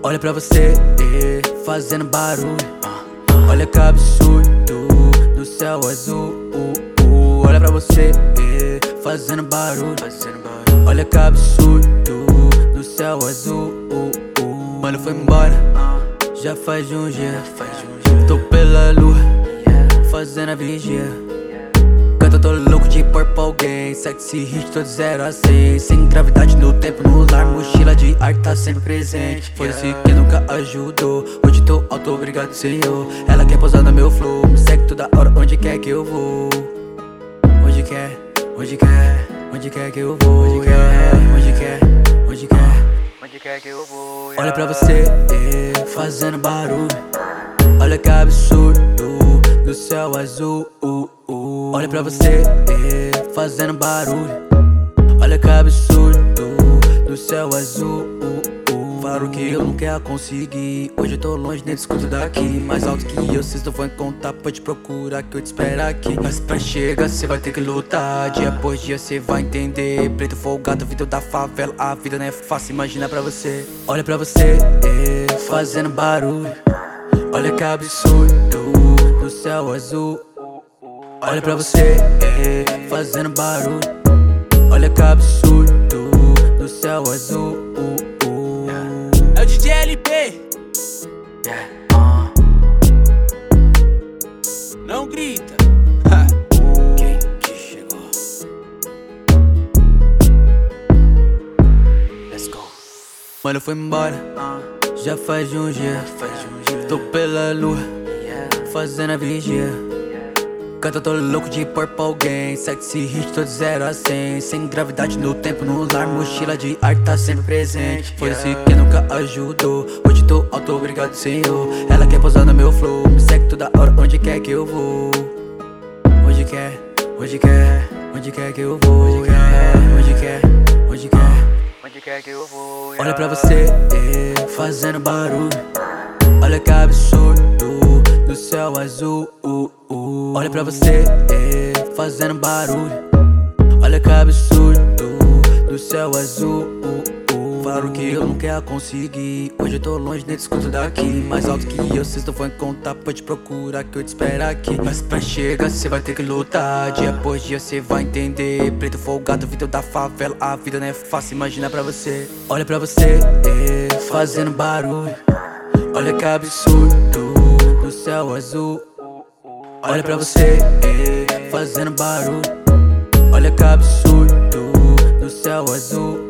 Olha pra você, fazendo barulho. Olha que absurdo, no céu azul. Olha pra você, fazendo barulho. Olha que absurdo, no céu azul. Mano, foi embora, já faz um dia. Tô pela lua, fazendo a vigia. Canta, tô louco de pôr pra alguém. Sexy hit, tô de 0 a 100. Sem gravidade no tempo, no lar. Mochila de ar tá sempre presente. Foi-se que nunca ajudou. Hoje tô alto, obrigado senhor. Ela quer pousar no meu flow. Me segue toda hora, onde quer que eu vou. Onde quer, onde quer, onde quer que eu vou. Onde quer, onde quer, onde quer, onde quer que eu vou. Olha pra você, fazendo barulho. Olha que absurdo, no céu azul. Olha pra você, fazendo barulho. Olha que absurdo, no céu azul. Falaram que eu nunca ia conseguir. Hoje eu tô longe, nem escuto daqui. Mais alto que eu, cês não vão encontrar. Pode procurar que eu te espero aqui. Mas pra chegar cê vai ter que lutar. Dia após dia cê vai entender. Preto folgado, vida da favela. A vida não é fácil, imagina pra você. Olha pra você, fazendo barulho. Olha que absurdo, no céu azul. Olha pra você, fazendo barulho. Olha que absurdo, no céu azul. É o DJ LP. Não grita. Quem que chegou? Let's go. Mano, foi embora, já faz um dia. Tô pela lua, fazendo a vigia. Canta, tô louco de pôr pra alguém. Sexy hit, tô de 0 a 100. Sem gravidade no tempo, no lar. Mochila de ar tá sempre presente. Foi-se que nunca ajudou. Hoje tô alto, obrigado senhor. Ela quer pousar no meu flow. Me segue toda hora, onde quer que eu vou. Onde quer, onde quer, onde quer que eu vou. Onde quer, onde quer, onde quer, onde quer que eu vou. Olha pra você, fazendo barulho. Olha que absurdo, no céu azul. Olha pra você, fazendo barulho. Olha que absurdo, no céu azul. Falaram que eu nunca ia conseguir. Hoje eu tô longe, nem escuto daqui. Mais alto que eu, cês não vão encontrar. Pode procurar que eu te espero aqui. Mas pra chegar cê vai ter que lutar. Dia após dia cê vai entender. Preto folgado, vida da favela. A vida não é fácil, imagina pra você. Olha pra você, fazendo barulho. Olha que absurdo, no céu azul. Olha pra você, fazendo barulho. Olha que absurdo, no céu azul.